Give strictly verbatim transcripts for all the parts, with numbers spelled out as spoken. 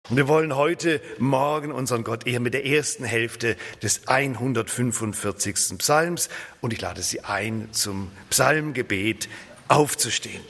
Und wir wollen heute Morgen unseren Gott ehren mit der ersten Hälfte des hundertfünfundvierzigsten Psalms. Und ich lade Sie ein, zum Psalmgebet aufzustehen.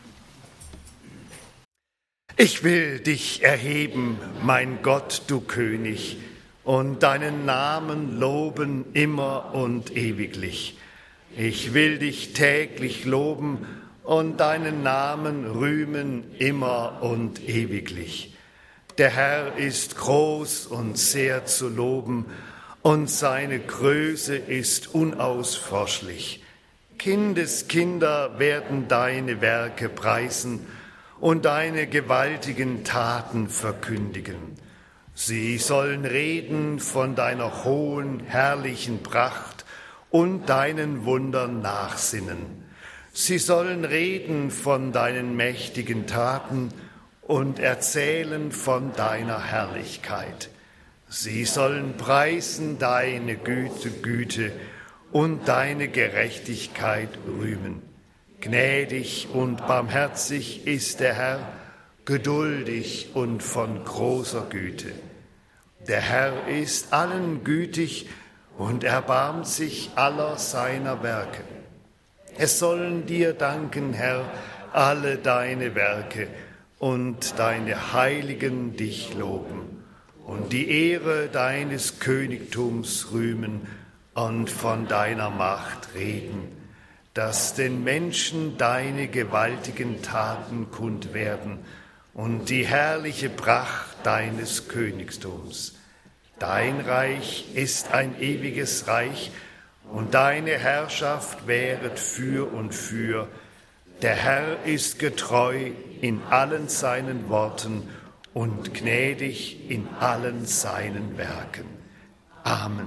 Ich will dich erheben, mein Gott, du König, und deinen Namen loben immer und ewiglich. Ich will dich täglich loben und deinen Namen rühmen immer und ewiglich. Der Herr ist groß und sehr zu loben, und seine Größe ist unausforschlich. Kindeskinder werden deine Werke preisen und deine gewaltigen Taten verkündigen. Sie sollen reden von deiner hohen, herrlichen Pracht und deinen Wundern nachsinnen. Sie sollen reden von deinen mächtigen Taten und erzählen von deiner Herrlichkeit. Sie sollen preisen deine Güte, Güte und deine Gerechtigkeit rühmen. Gnädig und barmherzig ist der Herr, geduldig und von großer Güte. Der Herr ist allen gütig und erbarmt sich aller seiner Werke. Es sollen dir danken, Herr, alle deine Werke, und deine Heiligen dich loben und die Ehre deines Königtums rühmen und von deiner Macht reden, dass den Menschen deine gewaltigen Taten kund werden und die herrliche Pracht deines Königtums. Dein Reich ist ein ewiges Reich und deine Herrschaft währet für und für. Der Herr ist getreu in allen seinen Worten und gnädig in allen seinen Werken. Amen.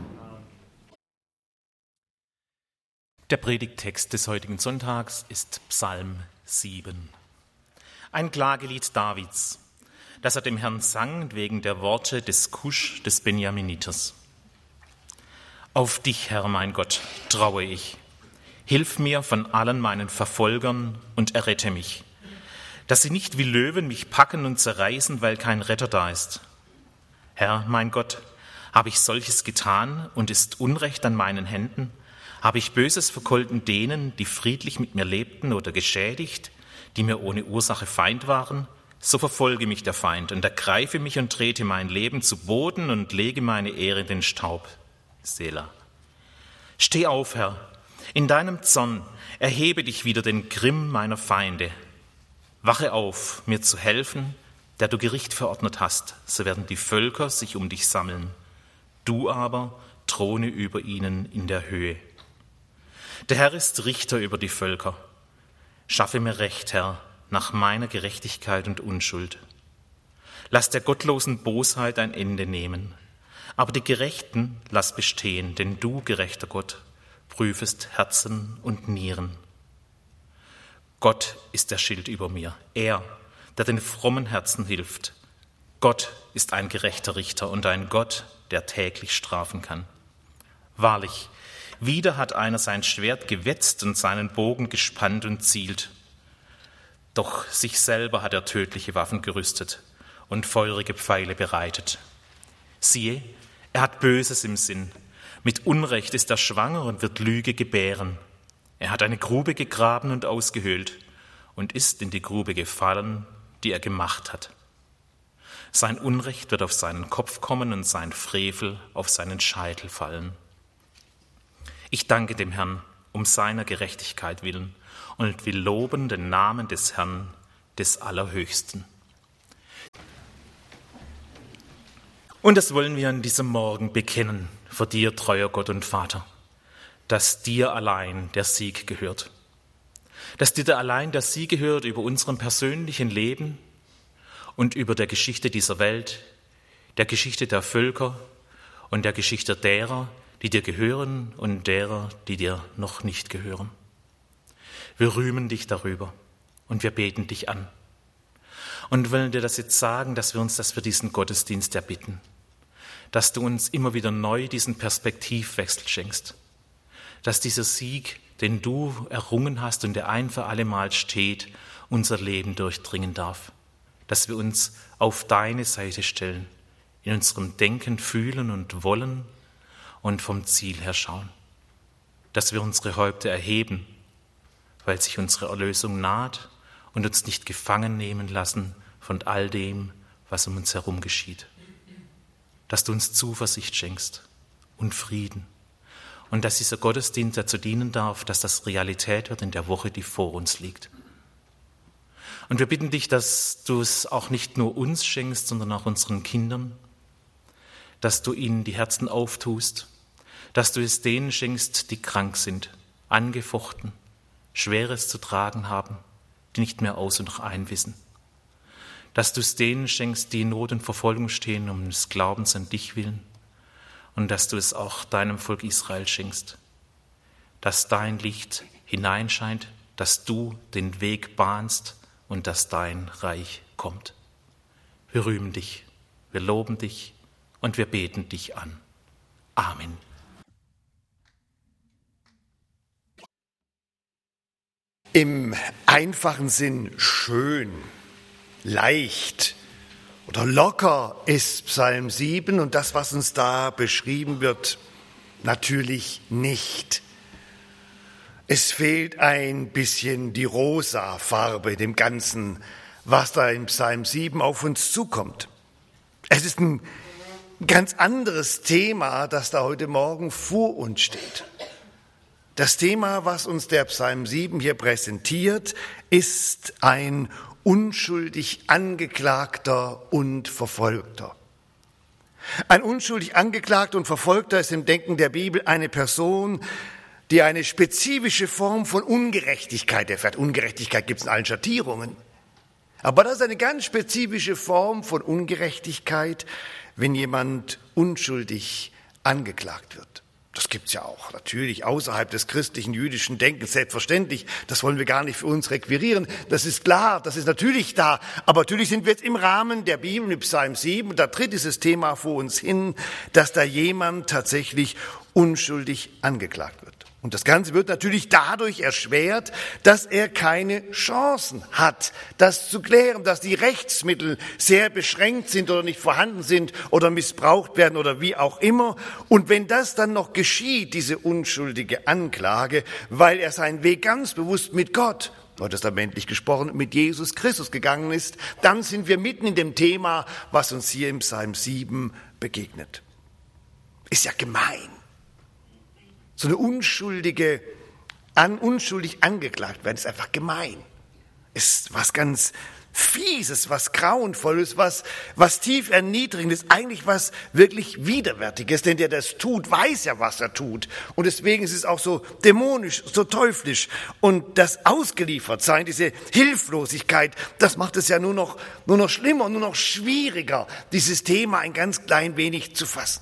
Der Predigttext des heutigen Sonntags ist Psalm sieben. Ein Klagelied Davids, das er dem Herrn sang wegen der Worte des Kusch des Benjaminiters. Auf dich, Herr mein Gott, traue ich. Hilf mir von allen meinen Verfolgern und errette mich, dass sie nicht wie Löwen mich packen und zerreißen, weil kein Retter da ist. Herr, mein Gott, habe ich solches getan und ist Unrecht an meinen Händen? Habe ich Böses vergolten denen, die friedlich mit mir lebten, oder geschädigt, die mir ohne Ursache Feind waren? So verfolge mich der Feind und ergreife mich und trete mein Leben zu Boden und lege meine Ehre in den Staub. Selah. Steh auf, Herr. In deinem Zorn erhebe dich wieder den Grimm meiner Feinde. Wache auf, mir zu helfen, der du Gericht verordnet hast, so werden die Völker sich um dich sammeln. Du aber throne über ihnen in der Höhe. Der Herr ist Richter über die Völker. Schaffe mir Recht, Herr, nach meiner Gerechtigkeit und Unschuld. Lass der gottlosen Bosheit ein Ende nehmen, aber die Gerechten lass bestehen, denn du, gerechter Gott, prüfest Herzen und Nieren. Gott ist der Schild über mir, er, der den frommen Herzen hilft. Gott ist ein gerechter Richter und ein Gott, der täglich strafen kann. Wahrlich, wieder hat einer sein Schwert gewetzt und seinen Bogen gespannt und zielt. Doch sich selber hat er tödliche Waffen gerüstet und feurige Pfeile bereitet. Siehe, er hat Böses im Sinn. Mit Unrecht ist er schwanger und wird Lüge gebären. Er hat eine Grube gegraben und ausgehöhlt und ist in die Grube gefallen, die er gemacht hat. Sein Unrecht wird auf seinen Kopf kommen und sein Frevel auf seinen Scheitel fallen. Ich danke dem Herrn um seiner Gerechtigkeit willen und will loben den Namen des Herrn, des Allerhöchsten. Und das wollen wir an diesem Morgen bekennen, vor dir, treuer Gott und Vater, dass dir allein der Sieg gehört. Dass dir allein der Sieg gehört über unserem persönlichen Leben und über der Geschichte dieser Welt, der Geschichte der Völker und der Geschichte derer, die dir gehören und derer, die dir noch nicht gehören. Wir rühmen dich darüber und wir beten dich an. Und wollen dir das jetzt sagen, dass wir uns das für diesen Gottesdienst erbitten, dass du uns immer wieder neu diesen Perspektivwechsel schenkst, dass dieser Sieg, den du errungen hast und der ein für alle Mal steht, unser Leben durchdringen darf, dass wir uns auf deine Seite stellen, in unserem Denken, Fühlen und Wollen und vom Ziel her schauen. Dass wir unsere Häupter erheben, weil sich unsere Erlösung naht und uns nicht gefangen nehmen lassen von all dem, was um uns herum geschieht. Dass du uns Zuversicht schenkst und Frieden und dass dieser Gottesdienst dazu dienen darf, dass das Realität wird in der Woche, die vor uns liegt. Und wir bitten dich, dass du es auch nicht nur uns schenkst, sondern auch unseren Kindern, dass du ihnen die Herzen auftust, dass du es denen schenkst, die krank sind, angefochten, Schweres zu tragen haben, die nicht mehr aus und noch ein wissen. Dass du es denen schenkst, die in Not und Verfolgung stehen, um des Glaubens an dich willen. Und dass du es auch deinem Volk Israel schenkst, dass dein Licht hineinscheint, dass du den Weg bahnst und dass dein Reich kommt. Wir rühmen dich, wir loben dich und wir beten dich an. Amen. Im einfachen Sinn schön, leicht oder locker ist Psalm sieben und das, was uns da beschrieben wird, natürlich nicht. Es fehlt ein bisschen die rosa Farbe dem Ganzen, was da in Psalm sieben auf uns zukommt. Es ist ein ganz anderes Thema, das da heute Morgen vor uns steht. Das Thema, was uns der Psalm sieben hier präsentiert, ist ein unschuldig Angeklagter und Verfolgter. Ein unschuldig Angeklagter und Verfolgter ist im Denken der Bibel eine Person, die eine spezifische Form von Ungerechtigkeit erfährt. Ungerechtigkeit gibt es in allen Schattierungen. Aber das ist eine ganz spezifische Form von Ungerechtigkeit, wenn jemand unschuldig angeklagt wird. Das gibt's ja auch, natürlich, außerhalb des christlichen, jüdischen Denkens, selbstverständlich. Das wollen wir gar nicht für uns requirieren. Das ist klar, das ist natürlich da. Aber natürlich sind wir jetzt im Rahmen der Bibel mit Psalm sieben, und da tritt dieses Thema vor uns hin, dass da jemand tatsächlich unschuldig angeklagt wird. Und das Ganze wird natürlich dadurch erschwert, dass er keine Chancen hat, das zu klären, dass die Rechtsmittel sehr beschränkt sind oder nicht vorhanden sind oder missbraucht werden oder wie auch immer. Und wenn das dann noch geschieht, diese unschuldige Anklage, weil er seinen Weg ganz bewusst mit Gott, neutestamentlich gesprochen, mit Jesus Christus gegangen ist, dann sind wir mitten in dem Thema, was uns hier im Psalm sieben begegnet. Ist ja gemein. So eine unschuldige, an, unschuldig angeklagt werden, ist einfach gemein. Ist was ganz Fieses, was Grauenvolles, was, was tief Erniedrigendes, eigentlich was wirklich Widerwärtiges. Denn der das tut, weiß ja, was er tut. Und deswegen ist es auch so dämonisch, so teuflisch. Und das Ausgeliefertsein, diese Hilflosigkeit, das macht es ja nur noch, nur noch schlimmer, nur noch schwieriger, dieses Thema ein ganz klein wenig zu fassen.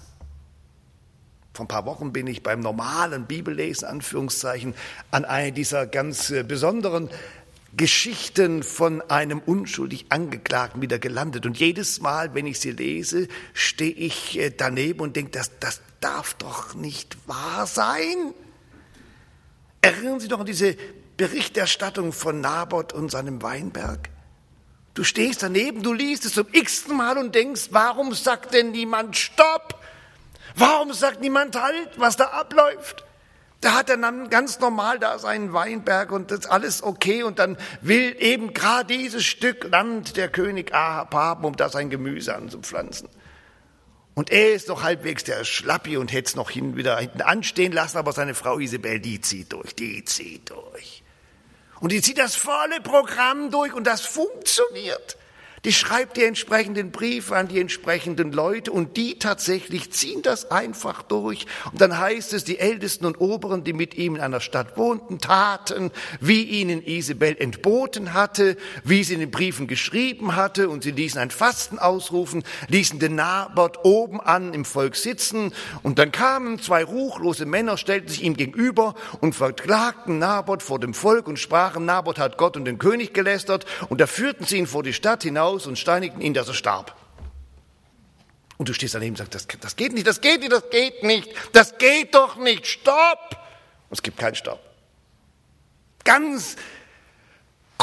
Vor ein paar Wochen bin ich beim normalen Bibellesen, Anführungszeichen, an einer dieser ganz besonderen Geschichten von einem unschuldig Angeklagten wieder gelandet. Und jedes Mal, wenn ich sie lese, stehe ich daneben und denke, das, das darf doch nicht wahr sein. Erinnern Sie doch an diese Berichterstattung von Naboth und seinem Weinberg. Du stehst daneben, du liest es zum x-ten Mal und denkst, warum sagt denn niemand Stopp? Warum sagt niemand Halt, was da abläuft? Da hat er dann ganz normal da seinen Weinberg und das ist alles okay und dann will eben gerade dieses Stück Land der König Ahab haben, um da sein Gemüse anzupflanzen. Und er ist noch halbwegs der Schlappi und hätte es noch hin, wieder hinten anstehen lassen, aber seine Frau Isabel, die zieht durch, die zieht durch. Und die zieht das volle Programm durch und das funktioniert. Die schreibt die entsprechenden Briefe an die entsprechenden Leute und die tatsächlich ziehen das einfach durch. Und dann heißt es, die Ältesten und Oberen, die mit ihm in einer Stadt wohnten, taten, wie ihnen Isabel entboten hatte, wie sie in den Briefen geschrieben hatte. Und sie ließen ein Fasten ausrufen, ließen den Naboth oben an im Volk sitzen. Und dann kamen zwei ruchlose Männer, stellten sich ihm gegenüber und verklagten Naboth vor dem Volk und sprachen, Naboth hat Gott und den König gelästert. Und da führten sie ihn vor die Stadt hinaus und steinigten ihn, dass er starb. Und du stehst daneben und sagst, das, das geht nicht, das geht nicht, das geht nicht, das geht doch nicht, stopp! Und es gibt keinen Stopp. Ganz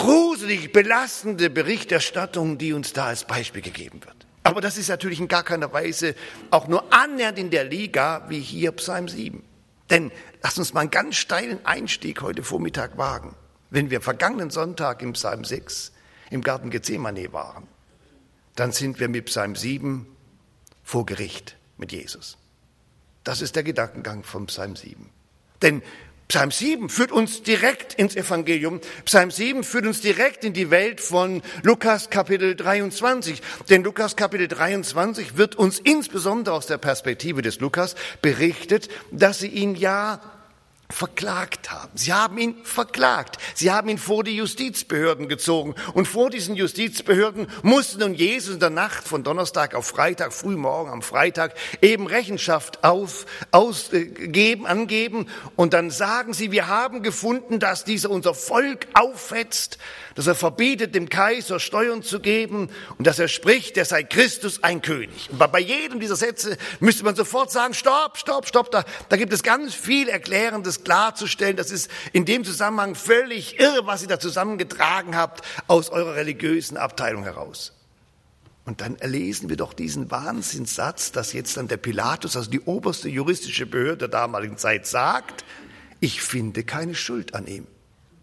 gruselig belastende Berichterstattung, die uns da als Beispiel gegeben wird. Aber das ist natürlich in gar keiner Weise auch nur annähernd in der Liga wie hier Psalm sieben. Denn lasst uns mal einen ganz steilen Einstieg heute Vormittag wagen. Wenn wir vergangenen Sonntag im Psalm sechs im Garten Gethsemane waren, dann sind wir mit Psalm sieben vor Gericht mit Jesus. Das ist der Gedankengang von Psalm sieben. Denn Psalm sieben führt uns direkt ins Evangelium. Psalm sieben führt uns direkt in die Welt von Lukas Kapitel dreiundzwanzig. Denn Lukas Kapitel dreiundzwanzig wird uns insbesondere aus der Perspektive des Lukas berichtet, dass sie ihn ja verklagt haben. Sie haben ihn verklagt. Sie haben ihn vor die Justizbehörden gezogen. Und vor diesen Justizbehörden musste nun Jesus in der Nacht von Donnerstag auf Freitag, frühmorgen am Freitag, eben Rechenschaft auf, ausgeben, angeben. Und dann sagen sie, wir haben gefunden, dass dieser unser Volk aufhetzt, dass er verbietet, dem Kaiser Steuern zu geben und dass er spricht, er sei Christus ein König. Und bei jedem dieser Sätze müsste man sofort sagen, stopp, stopp, stopp, da, da gibt es ganz viel Erklärendes klarzustellen. Das ist in dem Zusammenhang völlig irre, was ihr da zusammengetragen habt aus eurer religiösen Abteilung heraus. Und dann erlesen wir doch diesen Wahnsinnssatz, dass jetzt dann der Pilatus, also die oberste juristische Behörde der damaligen Zeit, sagt, ich finde keine Schuld an ihm.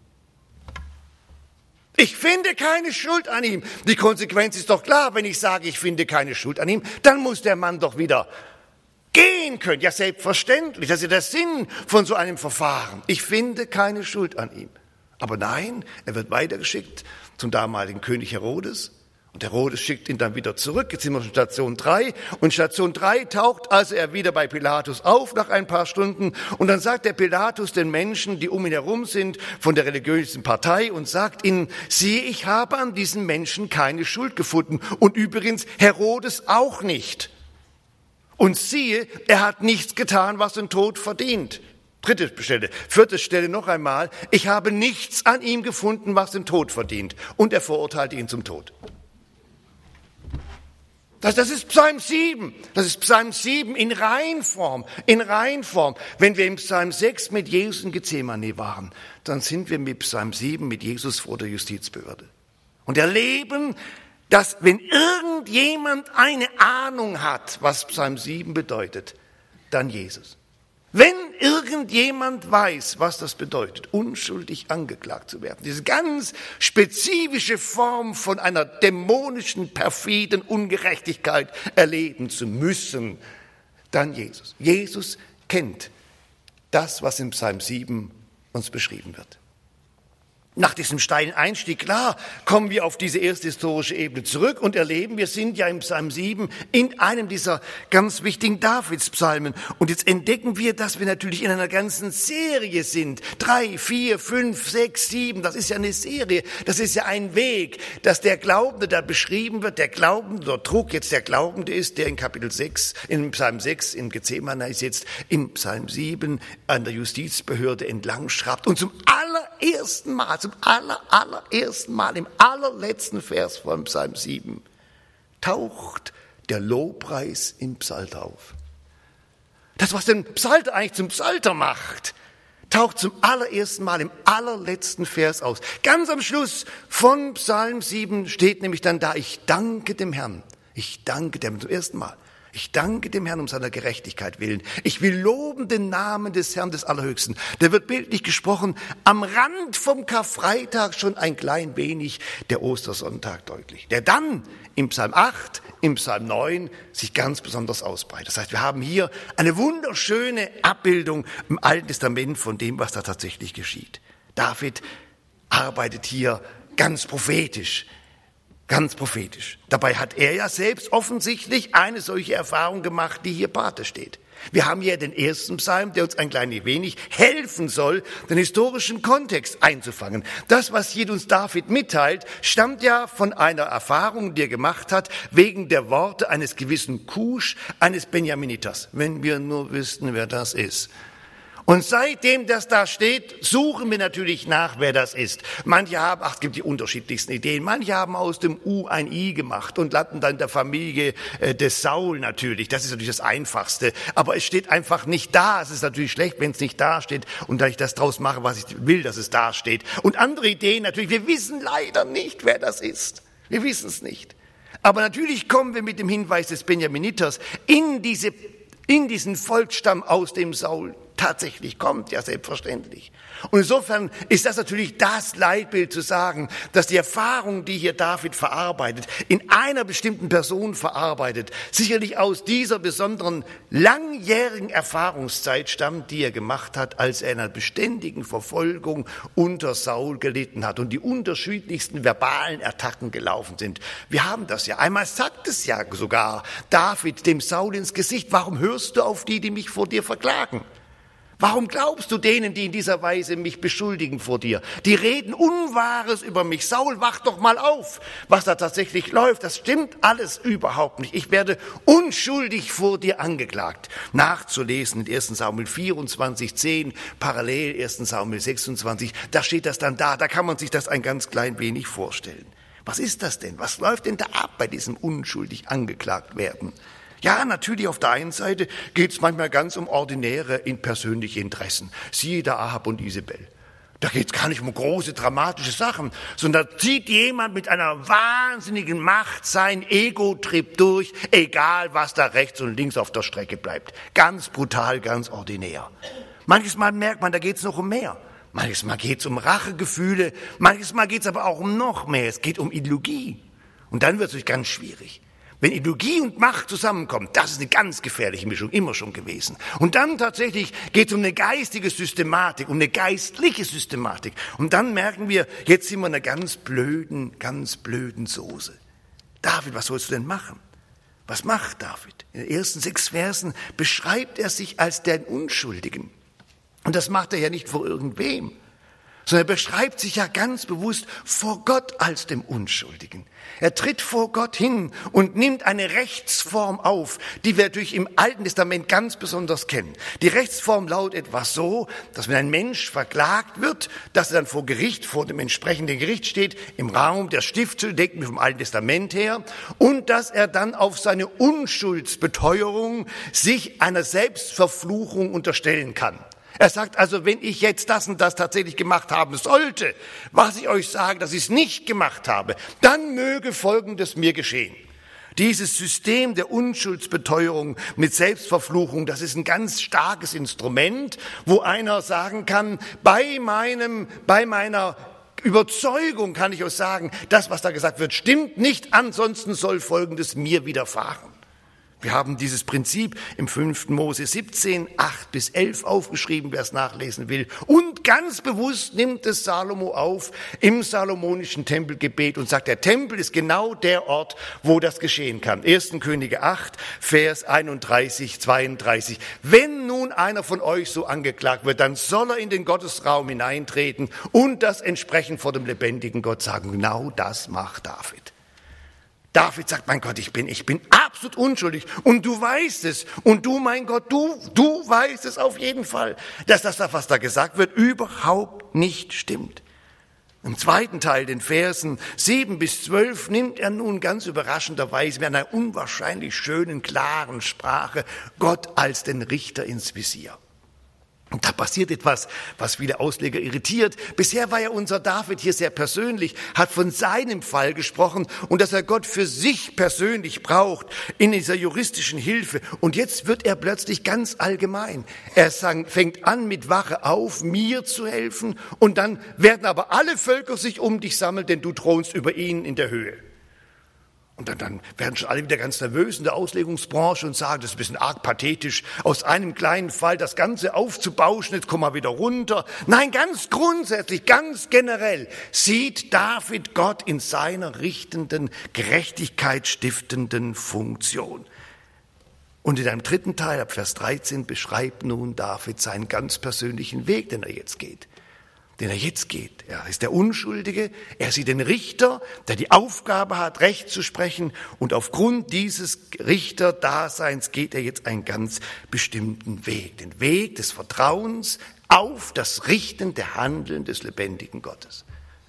Ich finde keine Schuld an ihm. Die Konsequenz ist doch klar, wenn ich sage, ich finde keine Schuld an ihm, dann muss der Mann doch wieder gehen können. Ja, selbstverständlich. Das ist ja der Sinn von so einem Verfahren. Ich finde keine Schuld an ihm. Aber nein, er wird weitergeschickt zum damaligen König Herodes. Und Herodes schickt ihn dann wieder zurück. Jetzt sind wir in Station drei. Und Station drei taucht also er wieder bei Pilatus auf nach ein paar Stunden. Und dann sagt der Pilatus den Menschen, die um ihn herum sind, von der religiösen Partei und sagt ihnen, siehe, ich habe an diesen Menschen keine Schuld gefunden. Und übrigens Herodes auch nicht. Und siehe, er hat nichts getan, was den Tod verdient. Dritte Stelle. Vierte Stelle noch einmal. Ich habe nichts an ihm gefunden, was den Tod verdient. Und er verurteilte ihn zum Tod. Das, das ist Psalm sieben. Das ist Psalm sieben in Reinform. In Reinform. Wenn wir im Psalm sechs mit Jesus in Gethsemane waren, dann sind wir mit Psalm sieben mit Jesus vor der Justizbehörde. Und erleben, dass wenn irgendjemand eine Ahnung hat, was Psalm sieben bedeutet, dann Jesus. Wenn irgendjemand weiß, was das bedeutet, unschuldig angeklagt zu werden, diese ganz spezifische Form von einer dämonischen, perfiden Ungerechtigkeit erleben zu müssen, dann Jesus. Jesus kennt das, was im Psalm sieben uns beschrieben wird. Nach diesem steilen Einstieg, klar, kommen wir auf diese erste historische Ebene zurück und erleben, wir sind ja im Psalm sieben in einem dieser ganz wichtigen Davidspsalmen. Und jetzt entdecken wir, dass wir natürlich in einer ganzen Serie sind. Drei, vier, fünf, sechs, sieben, das ist ja eine Serie, das ist ja ein Weg, dass der Glaubende da beschrieben wird, der Glaubende, der Druck jetzt der Glaubende ist, der in Kapitel sechs, in Psalm sechs, in Gethsemane ist jetzt in Psalm sieben an der Justizbehörde entlang schrabt und zum allerersten Mal, zum aller, allerersten Mal, im allerletzten Vers von Psalm sieben, taucht der Lobpreis im Psalter auf. Das, was den Psalter eigentlich zum Psalter macht, taucht zum allerersten Mal im allerletzten Vers aus. Ganz am Schluss von Psalm sieben steht nämlich dann da, ich danke dem Herrn. Ich danke dem zum ersten Mal. Ich danke dem Herrn um seiner Gerechtigkeit willen. Ich will loben den Namen des Herrn des Allerhöchsten. Da wird bildlich gesprochen, am Rand vom Karfreitag schon ein klein wenig der Ostersonntag deutlich. Der dann im Psalm acht, im Psalm neun sich ganz besonders ausbreitet. Das heißt, wir haben hier eine wunderschöne Abbildung im Alten Testament von dem, was da tatsächlich geschieht. David arbeitet hier ganz prophetisch. Ganz prophetisch. Dabei hat er ja selbst offensichtlich eine solche Erfahrung gemacht, die hier Pate steht. Wir haben hier den ersten Psalm, der uns ein klein wenig helfen soll, den historischen Kontext einzufangen. Das, was hier uns David mitteilt, stammt ja von einer Erfahrung, die er gemacht hat, wegen der Worte eines gewissen Kusch, eines Benjaminiters. Wenn wir nur wüssten, wer das ist. Und seitdem das da steht, suchen wir natürlich nach, wer das ist. Manche haben, ach, es gibt die unterschiedlichsten Ideen, manche haben aus dem U ein I gemacht und landen dann in der Familie äh, des Saul natürlich. Das ist natürlich das Einfachste. Aber es steht einfach nicht da. Es ist natürlich schlecht, wenn es nicht da steht und da ich das draus mache, was ich will, dass es da steht. Und andere Ideen natürlich, wir wissen leider nicht, wer das ist. Wir wissen es nicht. Aber natürlich kommen wir mit dem Hinweis des Benjaminiters in diese, in diesen Volksstamm, aus dem Saul tatsächlich kommt, ja selbstverständlich. Und insofern ist das natürlich das Leitbild zu sagen, dass die Erfahrung, die hier David verarbeitet, in einer bestimmten Person verarbeitet, sicherlich aus dieser besonderen langjährigen Erfahrungszeit stammt, die er gemacht hat, als er in einer beständigen Verfolgung unter Saul gelitten hat und die unterschiedlichsten verbalen Attacken gelaufen sind. Wir haben das ja. Einmal sagt es ja sogar David dem Saul ins Gesicht: Warum hörst du auf die, die mich vor dir verklagen? Warum glaubst du denen, die in dieser Weise mich beschuldigen vor dir? Die reden Unwahres über mich. Saul, wach doch mal auf, was da tatsächlich läuft. Das stimmt alles überhaupt nicht. Ich werde unschuldig vor dir angeklagt. Nachzulesen in ersten Samuel vierundzwanzig, zehn, parallel ersten Samuel sechsundzwanzig. Da steht das dann da. Da kann man sich das ein ganz klein wenig vorstellen. Was ist das denn? Was läuft denn da ab bei diesem unschuldig angeklagt werden? Ja, natürlich, auf der einen Seite geht es manchmal ganz um ordinäre, in persönliche Interessen. Siehe da Ahab und Isabel. Da geht es gar nicht um große, dramatische Sachen, sondern da zieht jemand mit einer wahnsinnigen Macht sein Ego-Trip durch, egal was da rechts und links auf der Strecke bleibt. Ganz brutal, ganz ordinär. Manches Mal merkt man, da geht es noch um mehr. Manches Mal geht es um Rachegefühle, manches Mal geht es aber auch um noch mehr. Es geht um Ideologie. Und dann wird es ganz schwierig. Wenn Ideologie und Macht zusammenkommen, das ist eine ganz gefährliche Mischung, immer schon gewesen. Und dann tatsächlich geht es um eine geistige Systematik, um eine geistliche Systematik. Und dann merken wir, jetzt sind wir in einer ganz blöden, ganz blöden Soße. David, was sollst du denn machen? Was macht David? In den ersten sechs Versen beschreibt er sich als den Unschuldigen. Und das macht er ja nicht vor irgendwem, sondern er beschreibt sich ja ganz bewusst vor Gott als dem Unschuldigen. Er tritt vor Gott hin und nimmt eine Rechtsform auf, die wir durch im Alten Testament ganz besonders kennen. Die Rechtsform lautet etwas so, dass wenn ein Mensch verklagt wird, dass er dann vor Gericht, vor dem entsprechenden Gericht steht, im Raum der Stiftshütte, denken wir vom Alten Testament her, und dass er dann auf seine Unschuldsbeteuerung sich einer Selbstverfluchung unterstellen kann. Er sagt also, wenn ich jetzt das und das tatsächlich gemacht haben sollte, was ich euch sage, dass ich es nicht gemacht habe, dann möge Folgendes mir geschehen. Dieses System der Unschuldsbeteuerung mit Selbstverfluchung, das ist ein ganz starkes Instrument, wo einer sagen kann, bei meinem, bei meiner Überzeugung kann ich euch sagen, das, was da gesagt wird, stimmt nicht, ansonsten soll Folgendes mir widerfahren. Wir haben dieses Prinzip im fünften Mose siebzehn, acht bis elf aufgeschrieben, wer es nachlesen will. Und ganz bewusst nimmt es Salomo auf im salomonischen Tempelgebet und sagt, der Tempel ist genau der Ort, wo das geschehen kann. ersten Könige acht, Vers einunddreißig, zweiunddreißig. Wenn nun einer von euch so angeklagt wird, dann soll er in den Gottesraum hineintreten und das entsprechend vor dem lebendigen Gott sagen. Genau das macht David. David sagt, mein Gott, ich bin, ich bin absolut unschuldig und du weißt es und du, mein Gott, du, du weißt es auf jeden Fall, dass das, was da gesagt wird, überhaupt nicht stimmt. Im zweiten Teil, den Versen sieben bis zwölf, nimmt er nun ganz überraschenderweise mit einer unwahrscheinlich schönen, klaren Sprache Gott als den Richter ins Visier. Und da passiert etwas, was viele Ausleger irritiert. Bisher war ja unser David hier sehr persönlich, hat von seinem Fall gesprochen und dass er Gott für sich persönlich braucht in dieser juristischen Hilfe. Und jetzt wird er plötzlich ganz allgemein. Er sang, fängt an mit Wache auf, mir zu helfen, und dann werden aber alle Völker sich um dich sammeln, denn du thronst über ihnen in der Höhe. Und dann, dann werden schon alle wieder ganz nervös in der Auslegungsbranche und sagen, das ist ein bisschen arg pathetisch, aus einem kleinen Fall das Ganze aufzubauschen, jetzt kommen wir wieder runter. Nein, ganz grundsätzlich, ganz generell sieht David Gott in seiner richtenden, gerechtigkeitsstiftenden Funktion. Und in einem dritten Teil, ab Vers dreizehn, beschreibt nun David seinen ganz persönlichen Weg, den er jetzt geht. den er jetzt geht. Er ist der Unschuldige, er sieht den Richter, der die Aufgabe hat, Recht zu sprechen, und aufgrund dieses Richterdaseins geht er jetzt einen ganz bestimmten Weg, den Weg des Vertrauens auf das richtende Handeln des lebendigen Gottes.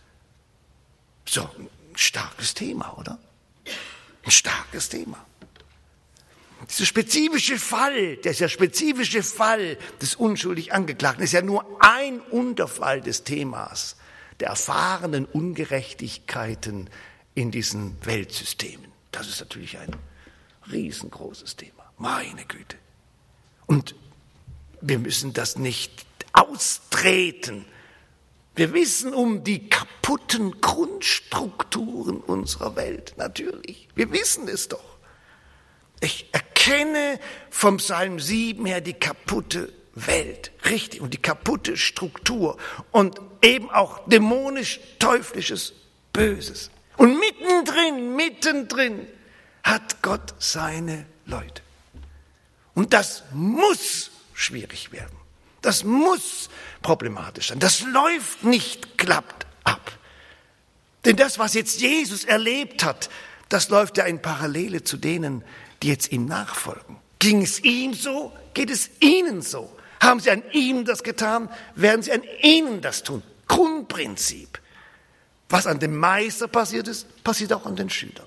So, ein starkes Thema, oder? Ein starkes Thema. Dieser spezifische Fall, dieser spezifische Fall des unschuldig Angeklagten ist ja nur ein Unterfall des Themas der erfahrenen Ungerechtigkeiten in diesen Weltsystemen. Das ist natürlich ein riesengroßes Thema. Meine Güte. Und wir müssen das nicht austreten. Wir wissen um die kaputten Grundstrukturen unserer Welt, natürlich. Wir wissen es doch. Ich erkenne vom Psalm sieben her die kaputte Welt, richtig, und die kaputte Struktur und eben auch dämonisch-teuflisches Böses. Und mittendrin, mittendrin hat Gott seine Leute. Und das muss schwierig werden. Das muss problematisch sein. Das läuft nicht glatt ab. Denn das, was jetzt Jesus erlebt hat, das läuft ja in Parallele zu denen, die jetzt ihm nachfolgen. Ging es ihm so, geht es ihnen so. Haben sie an ihm das getan, werden sie an ihnen das tun. Grundprinzip. Was an dem Meister passiert ist, passiert auch an den Schülern.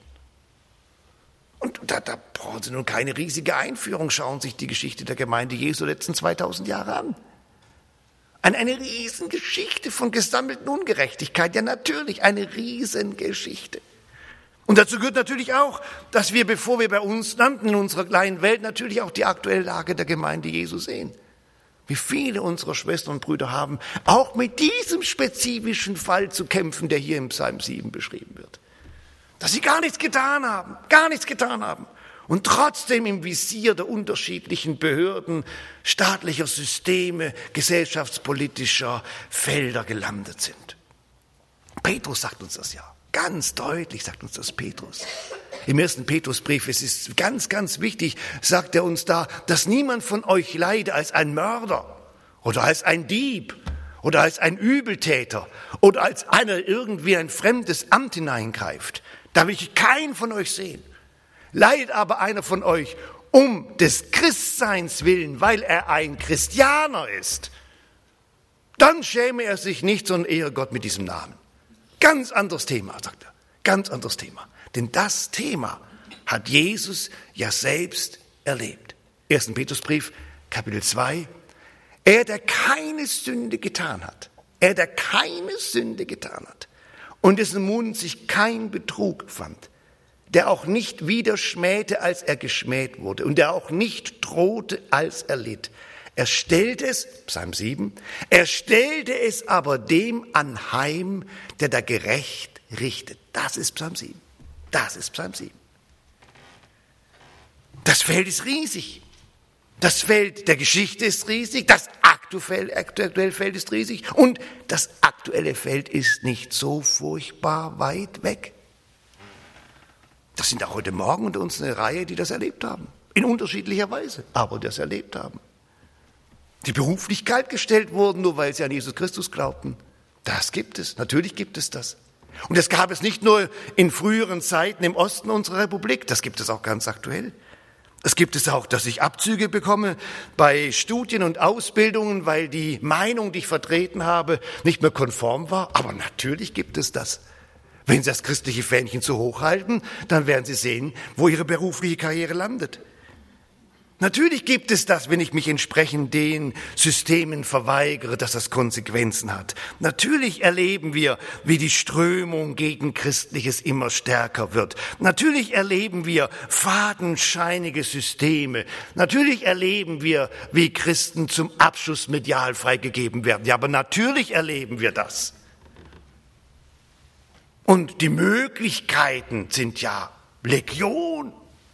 Und da, da brauchen Sie nun keine riesige Einführung. Schauen Sie sich die Geschichte der Gemeinde Jesu letzten zweitausend Jahre an. Eine, eine Riesengeschichte von gesammelten Ungerechtigkeit. Ja, natürlich, eine Riesengeschichte. Und dazu gehört natürlich auch, dass wir, bevor wir bei uns landen in unserer kleinen Welt, natürlich auch die aktuelle Lage der Gemeinde Jesu sehen. Wie viele unserer Schwestern und Brüder haben auch mit diesem spezifischen Fall zu kämpfen, der hier im Psalm sieben beschrieben wird. Dass sie gar nichts getan haben, gar nichts getan haben und trotzdem im Visier der unterschiedlichen Behörden, staatlicher Systeme, gesellschaftspolitischer Felder gelandet sind. Petrus sagt uns das ja, ganz deutlich sagt uns das Petrus. Im ersten Petrusbrief, es ist ganz, ganz wichtig, sagt er uns da, dass niemand von euch leide als ein Mörder oder als ein Dieb oder als ein Übeltäter oder als einer irgendwie ein fremdes Amt hineingreift. Da will ich keinen von euch sehen. Leidet aber einer von euch um des Christseins willen, weil er ein Christianer ist, dann schäme er sich nicht, sondern ehre Gott mit diesem Namen. Ganz anderes Thema, sagt er. Ganz anderes Thema. Denn das Thema hat Jesus ja selbst erlebt. ersten Petrusbrief, Kapitel zwei. Er, der keine Sünde getan hat, er, der keine Sünde getan hat und dessen Mund sich kein Betrug fand, der auch nicht wieder schmähte, als er geschmäht wurde und der auch nicht drohte, als er litt. Er stellte es, Psalm sieben, er stellte es aber dem anheim, der da gerecht richtet. Das ist Psalm sieben. Das ist Psalm sieben. Das Feld ist riesig. Das Feld der Geschichte ist riesig. Das aktuelle Feld ist riesig. Und das aktuelle Feld ist nicht so furchtbar weit weg. Das sind auch heute Morgen unter uns eine Reihe, die das erlebt haben. In unterschiedlicher Weise, aber das erlebt haben. Die beruflich kaltgestellt wurden, nur weil sie an Jesus Christus glaubten. Das gibt es. Natürlich gibt es das. Und das gab es nicht nur in früheren Zeiten im Osten unserer Republik, das gibt es auch ganz aktuell. Es gibt es auch, dass ich Abzüge bekomme bei Studien und Ausbildungen, weil die Meinung, die ich vertreten habe, nicht mehr konform war. Aber natürlich gibt es das. Wenn Sie das christliche Fähnchen zu hoch halten, dann werden Sie sehen, wo Ihre berufliche Karriere landet. Natürlich gibt es das, wenn ich mich entsprechend den Systemen verweigere, dass das Konsequenzen hat. Natürlich erleben wir, wie die Strömung gegen Christliches immer stärker wird. Natürlich erleben wir fadenscheinige Systeme. Natürlich erleben wir, wie Christen zum Abschuss medial freigegeben werden. Ja, aber natürlich erleben wir das. Und die Möglichkeiten sind ja Legion.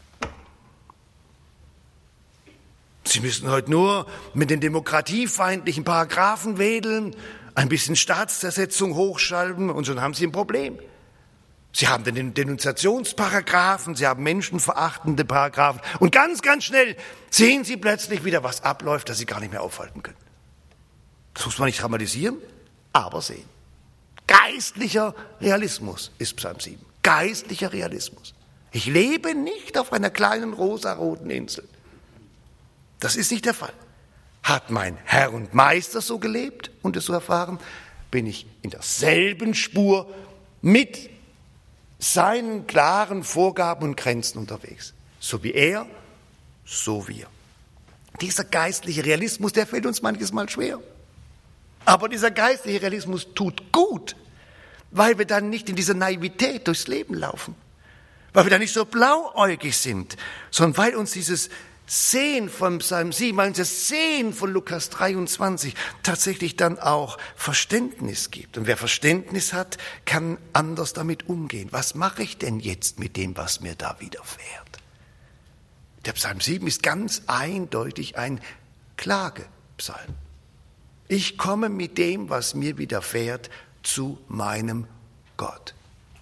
Sie müssen heute nur mit den demokratiefeindlichen Paragraphen wedeln, ein bisschen Staatszersetzung hochschalten und schon haben Sie ein Problem. Sie haben den Denunziationsparagraphen, Sie haben menschenverachtende Paragraphen und ganz, ganz schnell sehen Sie plötzlich wieder, was abläuft, das Sie gar nicht mehr aufhalten können. Das muss man nicht dramatisieren. aber sehen. Geistlicher Realismus ist Psalm sieben. Geistlicher Realismus. Ich lebe nicht auf einer kleinen rosaroten Insel. Das ist nicht der Fall. Hat mein Herr und Meister so gelebt und es so erfahren, bin ich in derselben Spur mit seinen klaren Vorgaben und Grenzen unterwegs. So wie er, so wir. Dieser geistliche Realismus, der fällt uns manches Mal schwer. Aber dieser geistliche Realismus tut gut, weil wir dann nicht in dieser Naivität durchs Leben laufen. Weil wir dann nicht so blauäugig sind, sondern weil uns dieses Sehen von Psalm sieben, weil uns das Sehen von Lukas dreiundzwanzig tatsächlich dann auch Verständnis gibt. Und wer Verständnis hat, kann anders damit umgehen. Was mache ich denn jetzt mit dem, was mir da widerfährt? Der Psalm sieben ist ganz eindeutig ein Klagepsalm. Ich komme mit dem, was mir widerfährt, zu meinem Gott.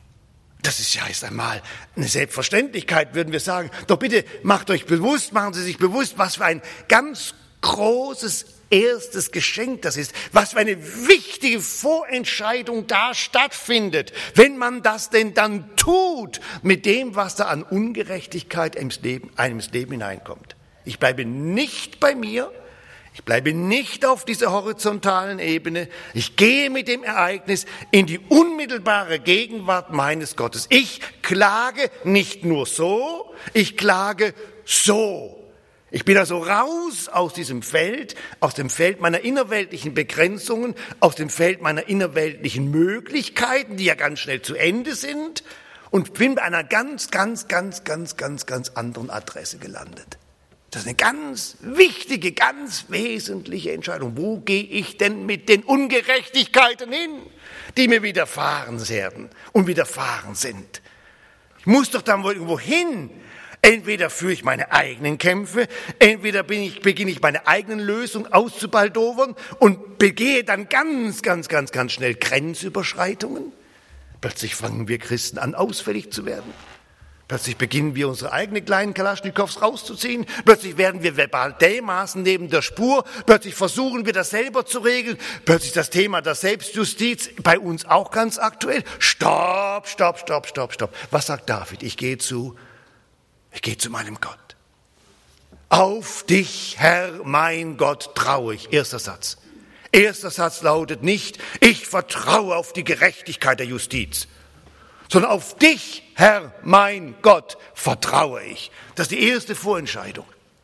Das ist ja erst einmal eine Selbstverständlichkeit, würden wir sagen. Doch bitte macht euch bewusst, machen Sie sich bewusst, was für ein ganz großes erstes Geschenk das ist, was für eine wichtige Vorentscheidung da stattfindet, wenn man das denn dann tut mit dem, was da an Ungerechtigkeit ins Leben, einem ins Leben hineinkommt. Ich bleibe nicht bei mir, ich bleibe nicht auf dieser horizontalen Ebene. Ich gehe mit dem Ereignis in die unmittelbare Gegenwart meines Gottes. Ich klage nicht nur so, ich klage so. Ich bin also raus aus diesem Feld, aus dem Feld meiner innerweltlichen Begrenzungen, aus dem Feld meiner innerweltlichen Möglichkeiten, die ja ganz schnell zu Ende sind, und bin bei einer ganz, ganz, ganz, ganz, ganz, ganz anderen Adresse gelandet. Das ist eine ganz wichtige, ganz wesentliche Entscheidung. Wo gehe ich denn mit den Ungerechtigkeiten hin, die mir widerfahren werden und widerfahren sind? Ich muss doch dann wohl irgendwo hin. Entweder führe ich meine eigenen Kämpfe, entweder bin ich, beginne ich meine eigenen Lösungen auszubaldowern und begehe dann ganz, ganz, ganz, ganz schnell Grenzüberschreitungen. Plötzlich fangen wir Christen an, ausfällig zu werden. Plötzlich beginnen wir, unsere eigenen kleinen Kalaschnikows rauszuziehen. Plötzlich werden wir verbal dermaßen neben der Spur. Plötzlich versuchen wir, das selber zu regeln. Plötzlich das Thema der Selbstjustiz, bei uns auch ganz aktuell. Stopp, stopp, stopp, stopp, stopp. Was sagt David? Ich gehe zu, ich gehe zu meinem Gott. Auf dich, Herr, mein Gott, traue ich. Erster Satz. Erster Satz lautet nicht, ich vertraue auf die Gerechtigkeit der Justiz, sondern auf dich, Herr, mein Gott, vertraue ich. Das ist die erste Vorentscheidung.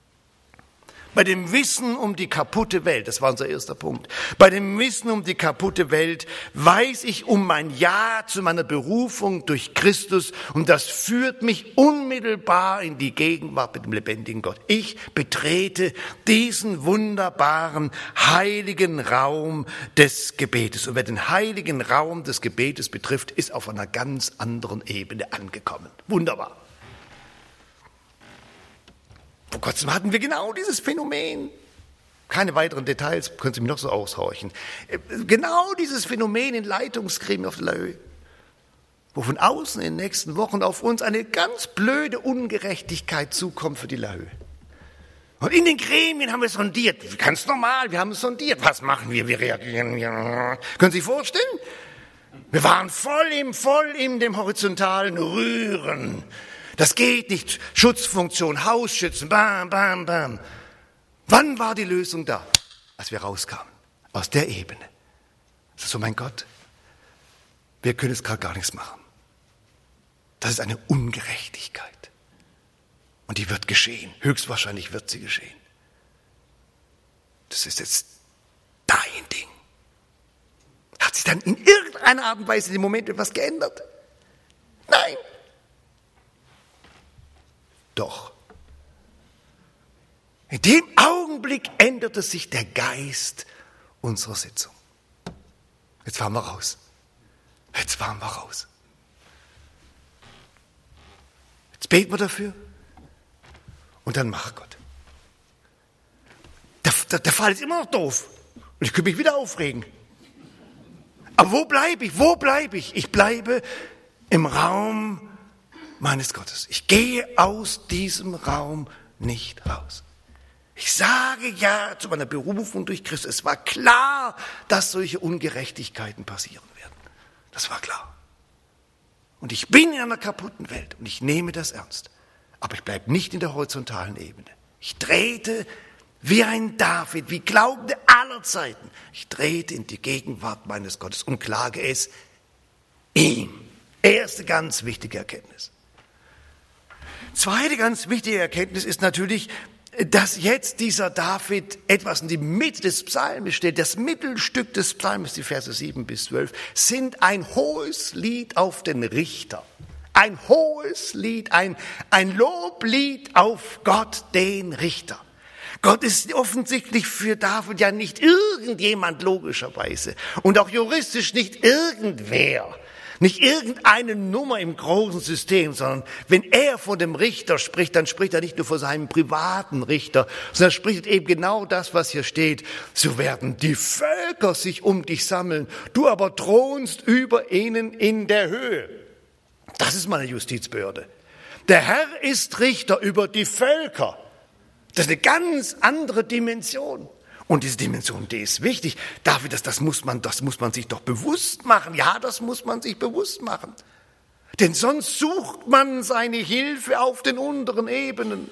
Bei dem Wissen um die kaputte Welt, das war unser erster Punkt, bei dem Wissen um die kaputte Welt weiß ich um mein Ja zu meiner Berufung durch Christus, und das führt mich unmittelbar in die Gegenwart mit dem lebendigen Gott. Ich betrete diesen wunderbaren, heiligen Raum des Gebetes. Und wer den heiligen Raum des Gebetes betrifft, ist auf einer ganz anderen Ebene angekommen. Wunderbar. Vor kurzem hatten wir genau dieses Phänomen. Keine weiteren Details, können Sie mir noch so aushorchen. Genau dieses Phänomen in Leitungsgremien auf der Laue, wo von außen in den nächsten Wochen auf uns eine ganz blöde Ungerechtigkeit zukommt für die Laue. Und in den Gremien haben wir sondiert, ganz normal, wir haben sondiert. Was machen wir? Wir reagieren. Ja. Können Sie sich vorstellen? Wir waren voll im, voll in dem horizontalen Rühren. Das geht nicht. Schutzfunktion, Hausschützen, bam, bam, bam. Wann war die Lösung da? Als wir rauskamen, aus der Ebene. Das ist so, mein Gott, wir können jetzt gerade gar nichts machen. Das ist eine Ungerechtigkeit. Und die wird geschehen. Höchstwahrscheinlich wird sie geschehen. Das ist jetzt dein Ding. Hat sich dann in irgendeiner Art und Weise in dem Moment etwas geändert? Nein. Doch. In dem Augenblick änderte sich der Geist unserer Sitzung. Jetzt fahren wir raus. Jetzt fahren wir raus. Jetzt beten wir dafür. Und dann mach Gott. Der, der, der Fall ist immer noch doof. Und ich könnte mich wieder aufregen. Aber wo bleibe ich? Wo bleibe ich? Ich bleibe im Raum meines Gottes. Ich gehe aus diesem Raum nicht raus. Ich sage ja zu meiner Berufung durch Christus. Es war klar, dass solche Ungerechtigkeiten passieren werden. Das war klar. Und ich bin in einer kaputten Welt und ich nehme das ernst. Aber ich bleibe nicht in der horizontalen Ebene. Ich trete wie ein David, wie Glaubende aller Zeiten. Ich trete in die Gegenwart meines Gottes und klage es ihm. Erste ganz wichtige Erkenntnis. Zweite ganz wichtige Erkenntnis ist natürlich, dass jetzt dieser David etwas in die Mitte des Psalmes stellt. Das Mittelstück des Psalmes, die Verse sieben bis zwölf, sind ein hohes Lied auf den Richter. Ein hohes Lied, ein, ein Loblied auf Gott, den Richter. Gott ist offensichtlich für David ja nicht irgendjemand logischerweise und auch juristisch nicht irgendwer. Nicht irgendeine Nummer im großen System, sondern wenn er von dem Richter spricht, dann spricht er nicht nur von seinem privaten Richter, sondern spricht eben genau das, was hier steht. So werden die Völker sich um dich sammeln, du aber thronst über ihnen in der Höhe. Das ist meine Justizbehörde. Der Herr ist Richter über die Völker. Das ist eine ganz andere Dimension. Und diese Dimension, die ist wichtig. David, das, das, muss man, das muss man sich doch bewusst machen. Ja, das muss man sich bewusst machen. Denn sonst sucht man seine Hilfe auf den unteren Ebenen.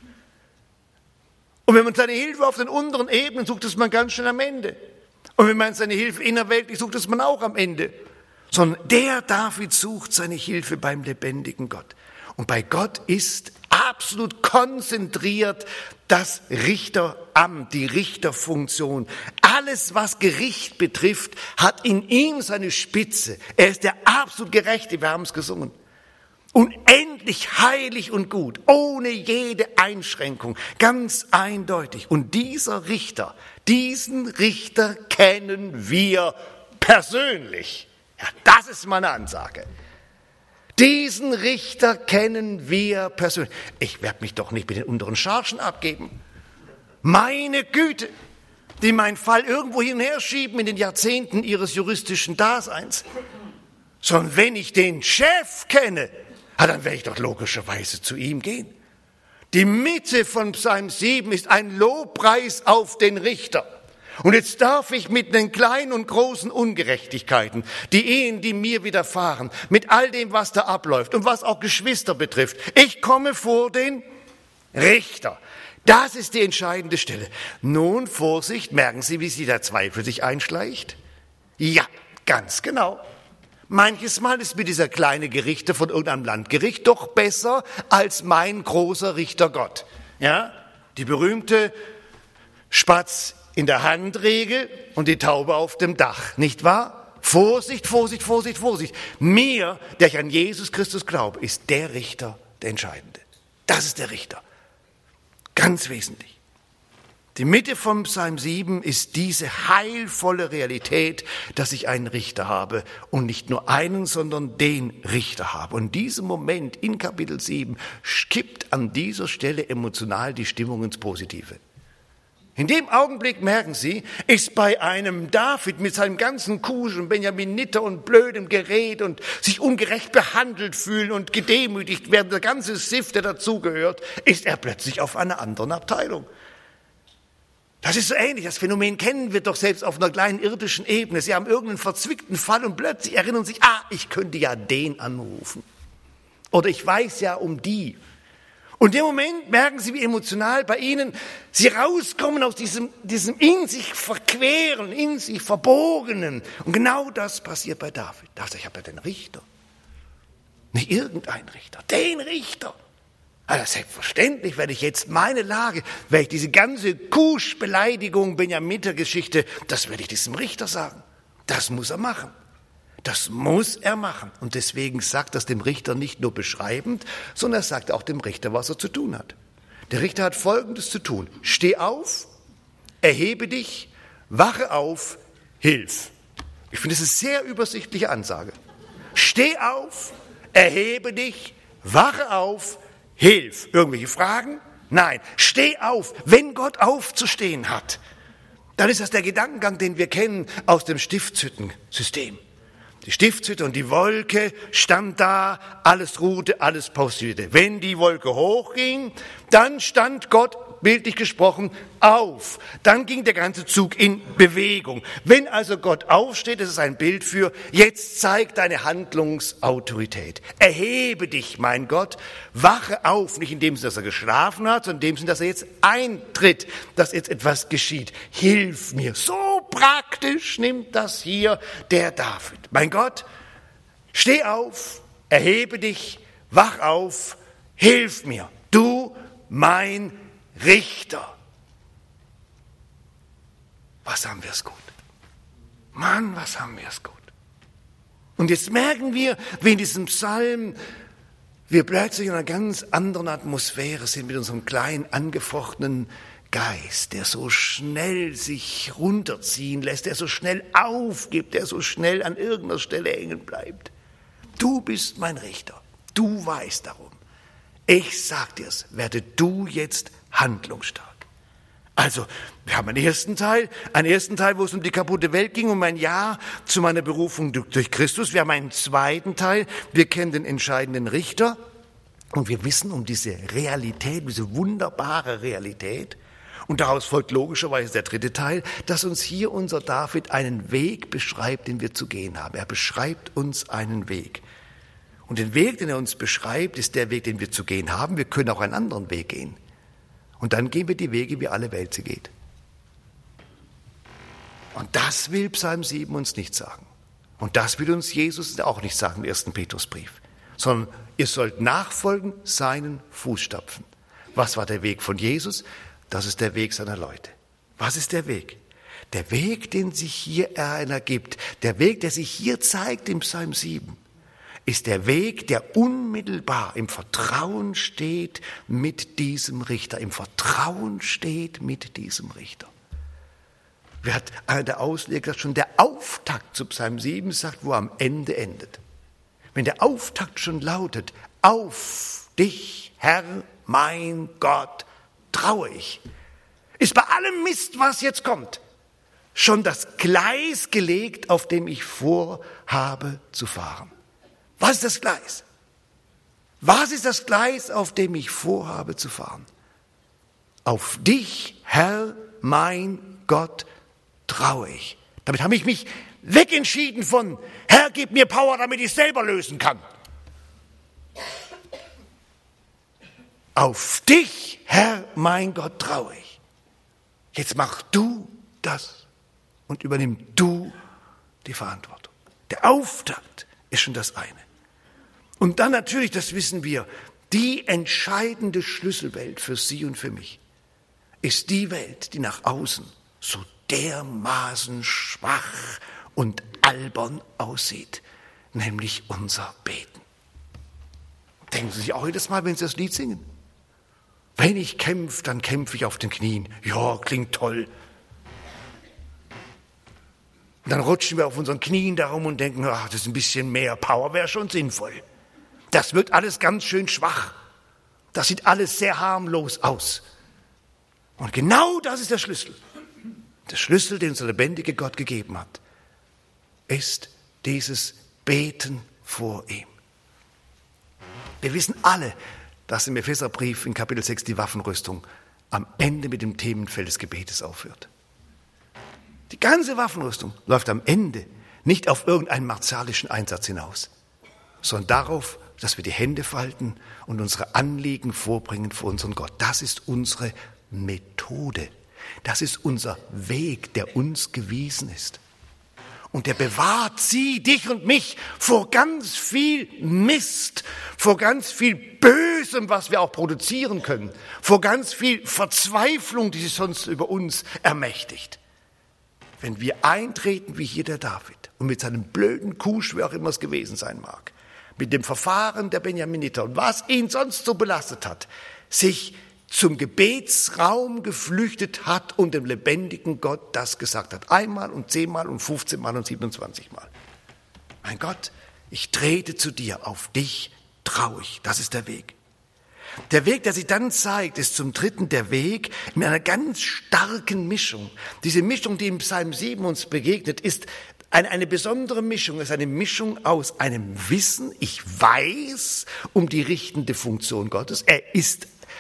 Und wenn man seine Hilfe auf den unteren Ebenen sucht, ist man ganz schnell am Ende. Und wenn man seine Hilfe innerweltlich sucht, ist man auch am Ende. Sondern der David sucht seine Hilfe beim lebendigen Gott. Und bei Gott ist absolut konzentriert das Richteramt, die Richterfunktion. Alles, was Gericht betrifft, hat in ihm seine Spitze. Er ist der absolut Gerechte, wir haben es gesungen. Unendlich heilig und gut, ohne jede Einschränkung, ganz eindeutig. Und dieser Richter, diesen Richter kennen wir persönlich. Ja, das ist meine Ansage. Diesen Richter kennen wir persönlich. Ich werde mich doch nicht mit den unteren Chargen abgeben. Meine Güte, die meinen Fall irgendwo hin und her schieben in den Jahrzehnten ihres juristischen Daseins. Sondern wenn ich den Chef kenne, dann werde ich doch logischerweise zu ihm gehen. Die Mitte von Psalm sieben ist ein Lobpreis auf den Richter. Und jetzt darf ich mit den kleinen und großen Ungerechtigkeiten, die Ehen, die mir widerfahren, mit all dem, was da abläuft und was auch Geschwister betrifft, ich komme vor den Richter. Das ist die entscheidende Stelle. Nun, Vorsicht, merken Sie, wie sich der Zweifel sich einschleicht? Ja, ganz genau. Manches Mal ist mir dieser kleine Gerichte von irgendeinem Landgericht doch besser als mein großer Richter Gott. Ja, die berühmte Spatz in der Handregel und die Taube auf dem Dach, nicht wahr? Vorsicht, Vorsicht, Vorsicht, Vorsicht. Mir, der ich an Jesus Christus glaube, ist der Richter der Entscheidende. Das ist der Richter. Ganz wesentlich. Die Mitte vom Psalm sieben ist diese heilvolle Realität, dass ich einen Richter habe und nicht nur einen, sondern den Richter habe. Und in diesem Moment in Kapitel sieben kippt an dieser Stelle emotional die Stimmung ins Positive. In dem Augenblick, merken Sie, ist bei einem David mit seinem ganzen Kusch und Benjaminiter und blödem Gerät und sich ungerecht behandelt fühlen und gedemütigt werden, der ganze Siff, der dazugehört, ist er plötzlich auf einer anderen Abteilung. Das ist so ähnlich, das Phänomen kennen wir doch selbst auf einer kleinen irdischen Ebene. Sie haben irgendeinen verzwickten Fall und plötzlich erinnern sich, ah, ich könnte ja den anrufen. Oder ich weiß ja um die. Und im Moment merken Sie, wie emotional bei Ihnen Sie rauskommen aus diesem, diesem in sich verqueren, in sich verbogenen. Und genau das passiert bei David. David, ich habe ja den Richter. Nicht irgendein Richter, den Richter. Also selbstverständlich werde ich jetzt meine Lage, werde ich diese ganze Kusch-Beleidigung, Benjaminiter-Geschichte, das werde ich diesem Richter sagen. Das muss er machen. Das muss er machen. Und deswegen sagt das dem Richter nicht nur beschreibend, sondern er sagt auch dem Richter, was er zu tun hat. Der Richter hat Folgendes zu tun. Steh auf, erhebe dich, wache auf, hilf. Ich finde, das ist eine sehr übersichtliche Ansage. Steh auf, erhebe dich, wache auf, hilf. Irgendwelche Fragen? Nein. Steh auf. Wenn Gott aufzustehen hat, dann ist das der Gedankengang, den wir kennen aus dem Stiftshüttensystem. Die Stiftshütte und die Wolke stand da, alles ruhte, alles pausierte. Wenn die Wolke hochging, dann stand Gott bildlich gesprochen, auf. Dann ging der ganze Zug in Bewegung. Wenn also Gott aufsteht, das ist ein Bild für, jetzt zeig deine Handlungsautorität. Erhebe dich, mein Gott, wache auf, nicht in dem Sinne, dass er geschlafen hat, sondern in dem Sinne, dass er jetzt eintritt, dass jetzt etwas geschieht. Hilf mir. So praktisch nimmt das hier der David. Mein Gott, steh auf, erhebe dich, wach auf, hilf mir. Du, mein Richter. Was haben wir es gut. Mann, was haben wir es gut. Und jetzt merken wir, wie in diesem Psalm wir plötzlich in einer ganz anderen Atmosphäre sind mit unserem kleinen, angefochtenen Geist, der so schnell sich runterziehen lässt, der so schnell aufgibt, der so schnell an irgendeiner Stelle hängen bleibt. Du bist mein Richter. Du weißt darum. Ich sag dir's, werde du jetzt handlungsstark. Also, wir haben einen ersten Teil, einen ersten Teil, wo es um die kaputte Welt ging, um ein Ja zu meiner Berufung durch Christus. Wir haben einen zweiten Teil, wir kennen den entscheidenden Richter und wir wissen um diese Realität, diese wunderbare Realität. Und daraus folgt logischerweise der dritte Teil, dass uns hier unser David einen Weg beschreibt, den wir zu gehen haben. Er beschreibt uns einen Weg. Und den Weg, den er uns beschreibt, ist der Weg, den wir zu gehen haben. Wir können auch einen anderen Weg gehen. Und dann gehen wir die Wege, wie alle Welt sie geht. Und das will Psalm sieben uns nicht sagen. Und das will uns Jesus auch nicht sagen im ersten Petrusbrief. Sondern ihr sollt nachfolgen seinen Fußstapfen. Was war der Weg von Jesus? Das ist der Weg seiner Leute. Was ist der Weg? Der Weg, den sich hier einer gibt, der Weg, der sich hier zeigt im Psalm sieben, ist der Weg, der unmittelbar im Vertrauen steht mit diesem Richter, im Vertrauen steht mit diesem Richter. Wer hat einer der Ausleger gesagt, schon der Auftakt zu Psalm sieben sagt, wo er am Ende endet. Wenn der Auftakt schon lautet, auf dich, Herr, mein Gott, traue ich, ist bei allem Mist, was jetzt kommt, schon das Gleis gelegt, auf dem ich vorhabe zu fahren. Was ist das Gleis? Was ist das Gleis, auf dem ich vorhabe zu fahren? Auf dich, Herr, mein Gott, traue ich. Damit habe ich mich wegentschieden von, Herr, gib mir Power, damit ich es selber lösen kann. Auf dich, Herr, mein Gott, traue ich. Jetzt mach du das und übernimm du die Verantwortung. Der Auftakt ist schon das eine. Und dann natürlich, das wissen wir, die entscheidende Schlüsselwelt für Sie und für mich ist die Welt, die nach außen so dermaßen schwach und albern aussieht, nämlich unser Beten. Denken Sie sich auch jedes Mal, wenn Sie das Lied singen? Wenn ich kämpfe, dann kämpfe ich auf den Knien. Ja, klingt toll. Und dann rutschen wir auf unseren Knien darum und denken, ach, das ist ein bisschen mehr Power, wäre schon sinnvoll. Das wird alles ganz schön schwach. Das sieht alles sehr harmlos aus. Und genau das ist der Schlüssel. Der Schlüssel, den uns der lebendige Gott gegeben hat, ist dieses Beten vor ihm. Wir wissen alle, dass im Epheserbrief in Kapitel sechs die Waffenrüstung am Ende mit dem Themenfeld des Gebetes aufhört. Die ganze Waffenrüstung läuft am Ende nicht auf irgendeinen martialischen Einsatz hinaus, sondern darauf, dass wir die Hände falten und unsere Anliegen vorbringen vor unseren Gott. Das ist unsere Methode. Das ist unser Weg, der uns gewiesen ist. Und der bewahrt sie, dich und mich vor ganz viel Mist, vor ganz viel Bösem, was wir auch produzieren können, vor ganz viel Verzweiflung, die sich sonst über uns ermächtigt. Wenn wir eintreten wie hier der David und mit seinem blöden Kusch, wer auch immer es gewesen sein mag, mit dem Verfahren der Benjaminiter und was ihn sonst so belastet hat, sich zum Gebetsraum geflüchtet hat und dem lebendigen Gott das gesagt hat. Einmal und zehnmal und fünfzehnmal und siebenundzwanzigmal. Mein Gott, ich trete zu dir, auf dich traue ich. Das ist der Weg. Der Weg, der sich dann zeigt, ist zum dritten der Weg mit einer ganz starken Mischung. Diese Mischung, die im Psalm sieben uns begegnet, ist eine, eine besondere Mischung. Es ist eine Mischung aus einem Wissen, ich weiß um die richtende Funktion Gottes. Er ist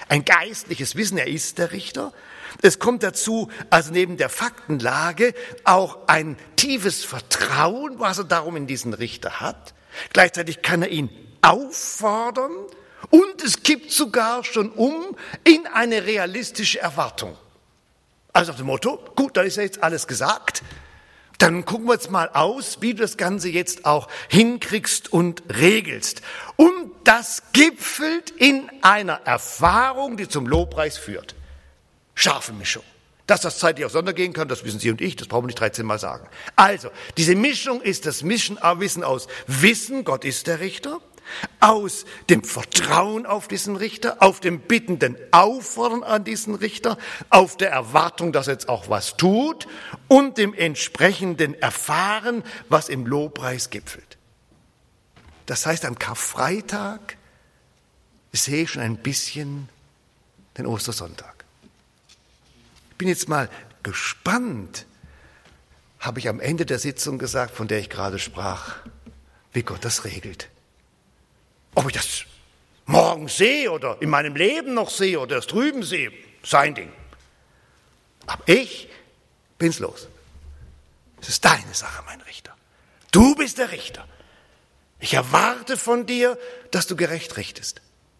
ein geistliches Wissen, er ist der Richter. Es kommt dazu, also neben der Faktenlage, auch ein tiefes Vertrauen, was er darum in diesen Richter hat. Gleichzeitig kann er ihn auffordern und es kippt sogar schon um in eine realistische Erwartung. Also nach dem Motto, gut, dann ist ja jetzt alles gesagt, dann gucken wir jetzt mal aus, wie du das Ganze jetzt auch hinkriegst und regelst. Und das gipfelt in einer Erfahrung, die zum Lobpreis führt. Scharfe Mischung. Dass das zeitlich auseinandergehen kann, das wissen Sie und ich, das brauchen wir nicht dreizehn Mal sagen. Also, diese Mischung ist das Mischen, Wissen aus Wissen, Gott ist der Richter, aus dem Vertrauen auf diesen Richter, auf dem bittenden Auffordern an diesen Richter, auf der Erwartung, dass er jetzt auch was tut und dem entsprechenden Erfahren, was im Lobpreis gipfelt. Das heißt, am Karfreitag sehe ich schon ein bisschen den Ostersonntag. Ich bin jetzt mal gespannt, habe ich am Ende der Sitzung gesagt, von der ich gerade sprach, wie Gott das regelt. Ob ich das morgen sehe oder in meinem Leben noch sehe oder das drüben sehe, sein Ding. Aber ich bin's los. Es ist deine Sache, mein Richter. Du bist der Richter. Ich erwarte von dir, dass du gerecht richtest.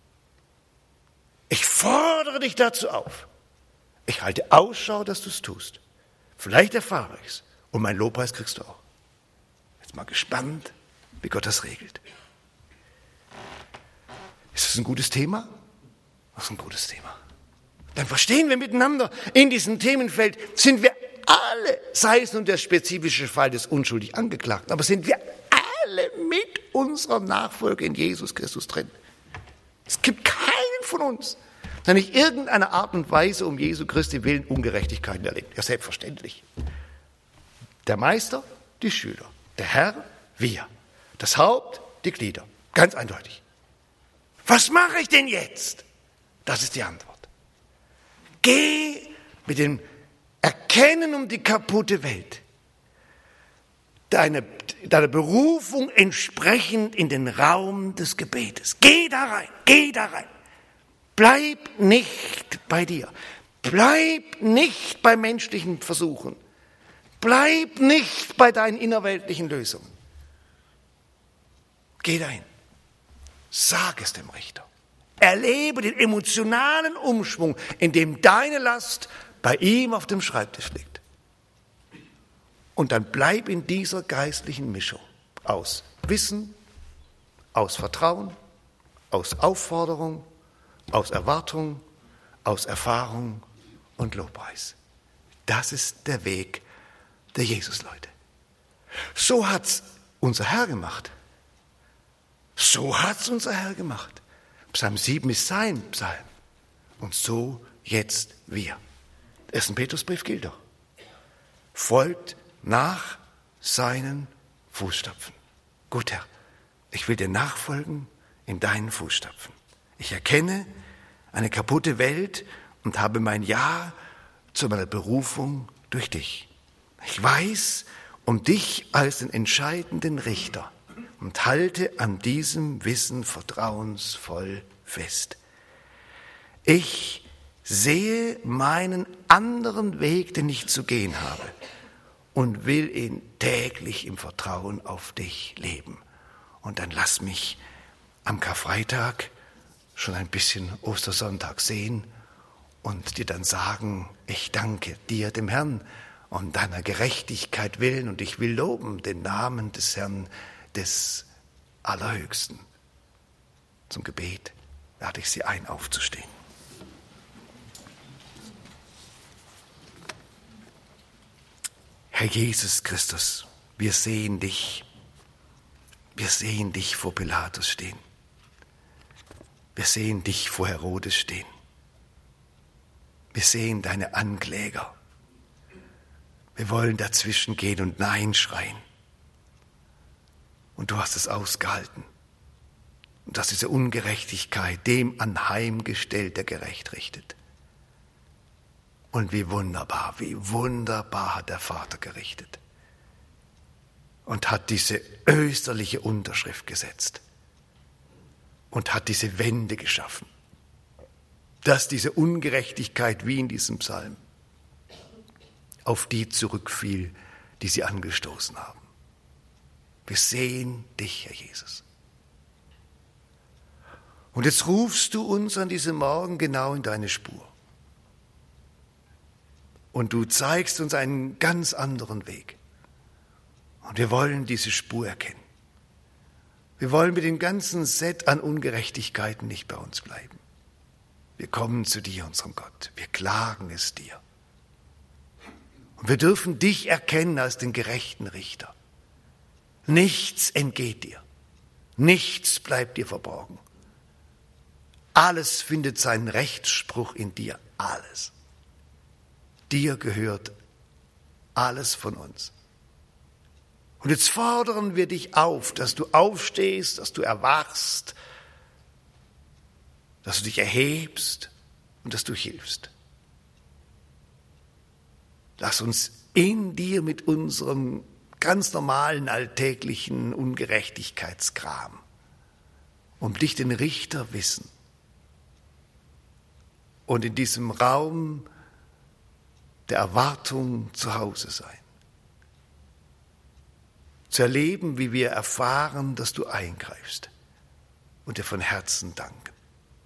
Ich fordere dich dazu auf. Ich halte Ausschau, dass du es tust. Vielleicht erfahre ich es. Und meinen Lobpreis kriegst du auch. Jetzt mal gespannt, wie Gott das regelt. Ist das ein gutes Thema? Das ist ein gutes Thema. Dann verstehen wir miteinander, in diesem Themenfeld sind wir alle, sei es nun der spezifische Fall des unschuldig Angeklagten, aber sind wir alle mit unserer Nachfolge in Jesus Christus drin. Es gibt keinen von uns, der nicht irgendeine Art und Weise um Jesu Christi willen Ungerechtigkeiten erlebt. Ja, selbstverständlich. Der Meister, die Schüler. Der Herr, wir. Das Haupt, die Glieder. Ganz eindeutig. Was mache ich denn jetzt? Das ist die Antwort. Geh mit dem Erkennen um die kaputte Welt, deine, deiner Berufung entsprechend in den Raum des Gebetes. Geh da rein, geh da rein. Bleib nicht bei dir. Bleib nicht bei menschlichen Versuchen. Bleib nicht bei deinen innerweltlichen Lösungen. Geh dahin. Sag es dem Richter. Erlebe den emotionalen Umschwung, in dem deine Last bei ihm auf dem Schreibtisch liegt. Und dann bleib in dieser geistlichen Mischung aus Wissen, aus Vertrauen, aus Aufforderung, aus Erwartung, aus Erfahrung und Lobpreis. Das ist der Weg der Jesus-Leute. So hat's unser Herr gemacht. So hat's unser Herr gemacht. Psalm sieben ist sein Psalm. Und so jetzt wir. Der erste Petrusbrief gilt doch. Folgt nach seinen Fußstapfen. Gut, Herr, ich will dir nachfolgen in deinen Fußstapfen. Ich erkenne eine kaputte Welt und habe mein Ja zu meiner Berufung durch dich. Ich weiß um dich als den entscheidenden Richter und halte an diesem Wissen vertrauensvoll fest. Ich sehe meinen anderen Weg, den ich zu gehen habe, und will ihn täglich im Vertrauen auf dich leben. Und dann lass mich am Karfreitag schon ein bisschen Ostersonntag sehen und dir dann sagen, ich danke dir, dem Herrn, um deiner Gerechtigkeit willen, und ich will loben den Namen des Herrn, des Allerhöchsten. Zum Gebet lade ich Sie ein, aufzustehen. Herr Jesus Christus, wir sehen dich, wir sehen dich vor Pilatus stehen. Wir sehen dich vor Herodes stehen. Wir sehen deine Ankläger. Wir wollen dazwischen gehen und Nein schreien. Und du hast es ausgehalten. Und dass diese Ungerechtigkeit dem anheimgestellt, der gerecht richtet. Und wie wunderbar, wie wunderbar hat der Vater gerichtet. Und hat diese österliche Unterschrift gesetzt. Und hat diese Wende geschaffen. dass diese Ungerechtigkeit wie in diesem Psalm auf die zurückfiel, die sie angestoßen haben. Wir sehen dich, Herr Jesus. Und jetzt rufst du uns an diesem Morgen genau in deine Spur. Und du zeigst uns einen ganz anderen Weg. Und wir wollen diese Spur erkennen. Wir wollen mit dem ganzen Set an Ungerechtigkeiten nicht bei uns bleiben. Wir kommen zu dir, unserem Gott. Wir klagen es dir. Und wir dürfen dich erkennen als den gerechten Richter. Nichts entgeht dir. Nichts bleibt dir verborgen. Alles findet seinen Rechtsspruch in dir. Alles. Dir gehört alles von uns. Und jetzt fordern wir dich auf, dass du aufstehst, dass du erwachst, dass du dich erhebst und dass du hilfst. Lass uns in dir mit unserem ganz normalen, alltäglichen Ungerechtigkeitskram um dich, den Richter, wissen. Und in diesem Raum der Erwartung zu Hause sein. Zu erleben, wie wir erfahren, dass du eingreifst und dir von Herzen danken.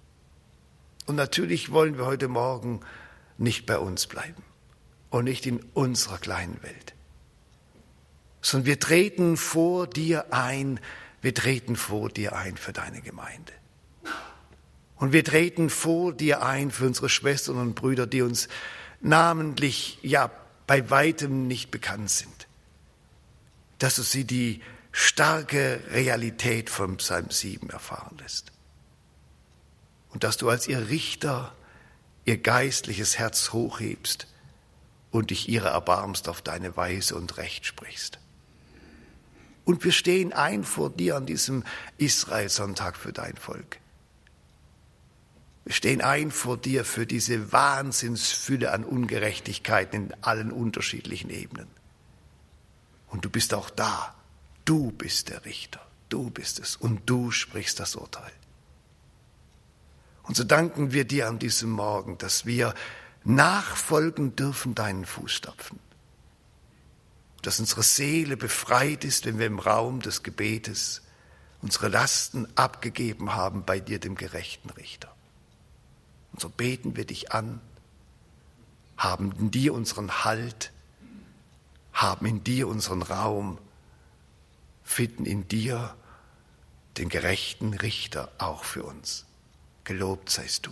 Und natürlich wollen wir heute Morgen nicht bei uns bleiben und nicht in unserer kleinen Welt, sondern wir treten vor dir ein, wir treten vor dir ein für deine Gemeinde. Und wir treten vor dir ein für unsere Schwestern und Brüder, die uns namentlich, ja, bei weitem nicht bekannt sind. Dass du sie die starke Realität vom Psalm sieben erfahren lässt. Und dass du als ihr Richter ihr geistliches Herz hochhebst und dich ihrer erbarmst auf deine Weise und Recht sprichst. Und wir stehen ein vor dir an diesem Israelsonntag für dein Volk. Wir stehen ein vor dir für diese Wahnsinnsfülle an Ungerechtigkeiten in allen unterschiedlichen Ebenen. Und du bist auch da. Du bist der Richter. Du bist es. Und du sprichst das Urteil. Und so danken wir dir an diesem Morgen, dass wir nachfolgen dürfen deinen Fußstapfen. Dass unsere Seele befreit ist, wenn wir im Raum des Gebetes unsere Lasten abgegeben haben bei dir, dem gerechten Richter. Und so beten wir dich an, haben in dir unseren Halt, haben in dir unseren Raum, finden in dir den gerechten Richter auch für uns. Gelobt seist du.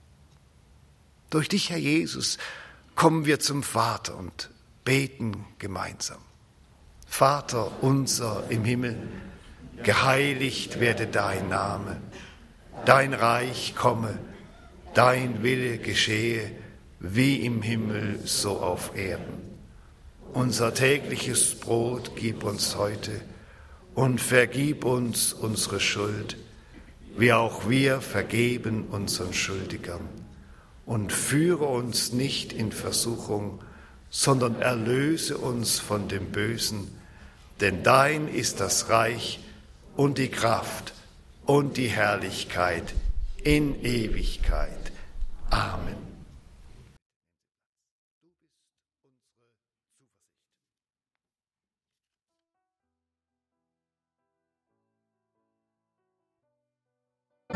Durch dich, Herr Jesus, kommen wir zum Vater und beten gemeinsam. Vater unser im Himmel, geheiligt werde dein Name, dein Reich komme, dein Wille geschehe, wie im Himmel so auf Erden. Unser tägliches Brot gib uns heute und vergib uns unsere Schuld, wie auch wir vergeben unseren Schuldigern. Und führe uns nicht in Versuchung, sondern erlöse uns von dem Bösen. Denn dein ist das Reich und die Kraft und die Herrlichkeit in Ewigkeit. Amen.